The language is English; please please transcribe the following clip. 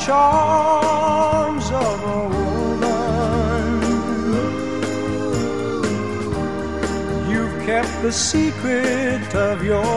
charms of a woman. You've kept the secret of your